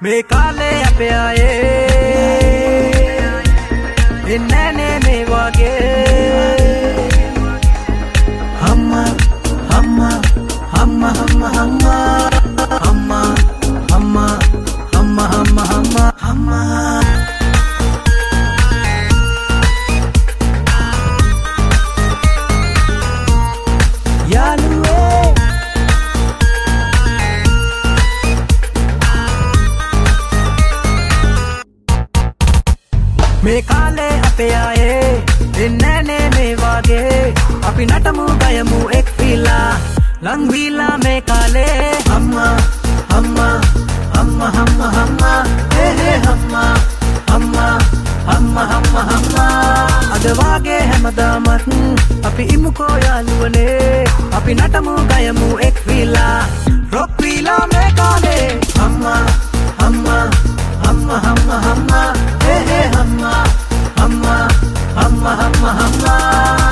මේ කාලේ අපේ ආයේ එන්නේ නේ මේ වගේ අම්මා අම්මා අම්මා අම්මා අම්මා අම්මා අම්මා අම්මා අම්මා අම්මා මේ කාලේ අපේ ආයේ එන්නේ නේ මේ වගේ අපි නටමු ගයමු එක් විලා ලං විලා මේ කාලේ අම්මා අම්මා අම්මා අම්මා අම්මා හේ අම්මා අම්මා අම්මා අම්මා අම්මා අද වාගේ හැමදාමත් අපි ඉමුකෝ යාළුවනේ අපි නටමු ගයමු එක් විලා රොක් විලා මේ කාලේ අම්මා අම්මා අම්මා අම්මා අම්මා හේ අම්මා අම්මා අම්මා අම්මා අම්මා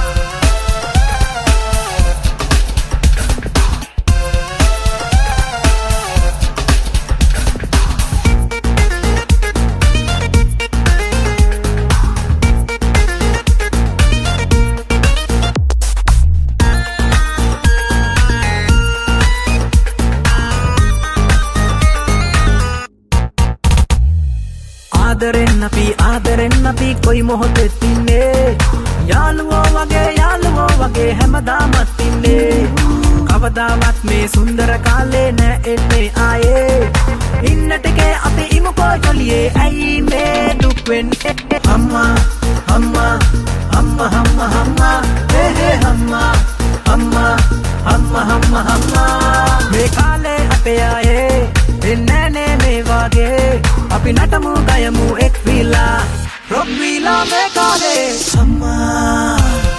ආදරෙන් අපි කොයි මොහොතෙත් ඉන්නේ යාළුවෝ වගේ හැමදාමත් ඉන්නේ කවදාවත් මේ සුන්දර කාලේ නෑ එන්නේ ආයේ ඉන්නට කේ අපි ඉමුකෝ ජොලියේ ඇයි මේ දුක් වෙන්නේ අම්මා අම්මා අම්මා අම්මා අම්මා හේ අම්මා අම්මා අම්මා අම්මා අම්මා මේ කාලේ අපේ ආයේ එන්නේ නේ මේ වගේ අපි නටමු ගයමු එක් විලා රොක් විලා මේ කාලේ අම්මා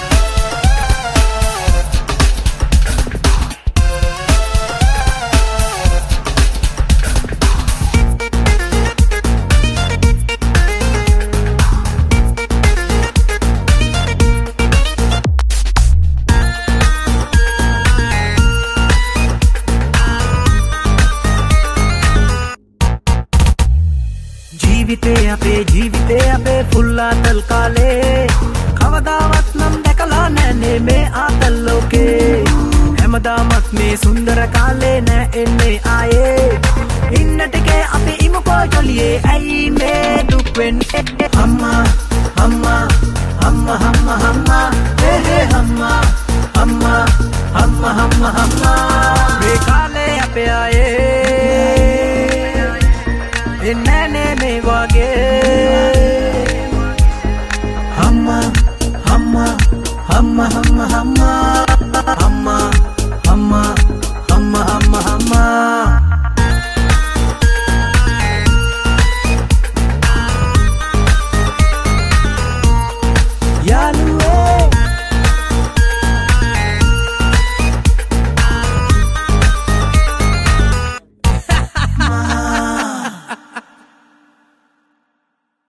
ජීවිතේ අපේ ෆුල් ආතල් කාලේ කවදාවත් නම් දැකලා නැනේ මේ ආතල් ලෝකේ හැමදාමත් මේ සුන්දර කාලේ නෑ එන්නේ ආයේ ඉන්නට කේ අපි ඉමුකෝ ජොලියේ ඇයි මේ දුක් වෙන්නේ අම්මා අම්මා අම්මා අම්මා අම්මා හේ අම්මා අම්මා අම්මා අම්මා අම්මා මේ කාලේ අපේ ආයේ එන්නේ නේ මේ වගේ අම්මා අම්මා අම්මා අම්මා අම්මා